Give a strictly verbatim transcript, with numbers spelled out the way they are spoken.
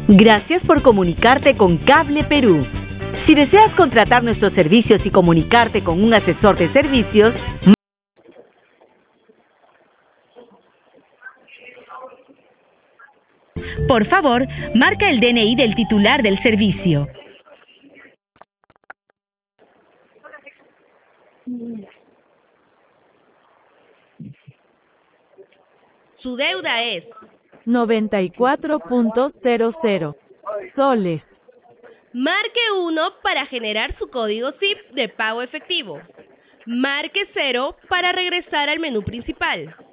Gracias por comunicarte con Cable Perú. Si deseas contratar nuestros servicios y comunicarte con un asesor de servicios, por favor, marca el D N I del titular del servicio. Su deuda es noventa y cuatro punto cero cero soles. Marque uno para generar su código S I P de pago efectivo. Marque cero para regresar al menú principal.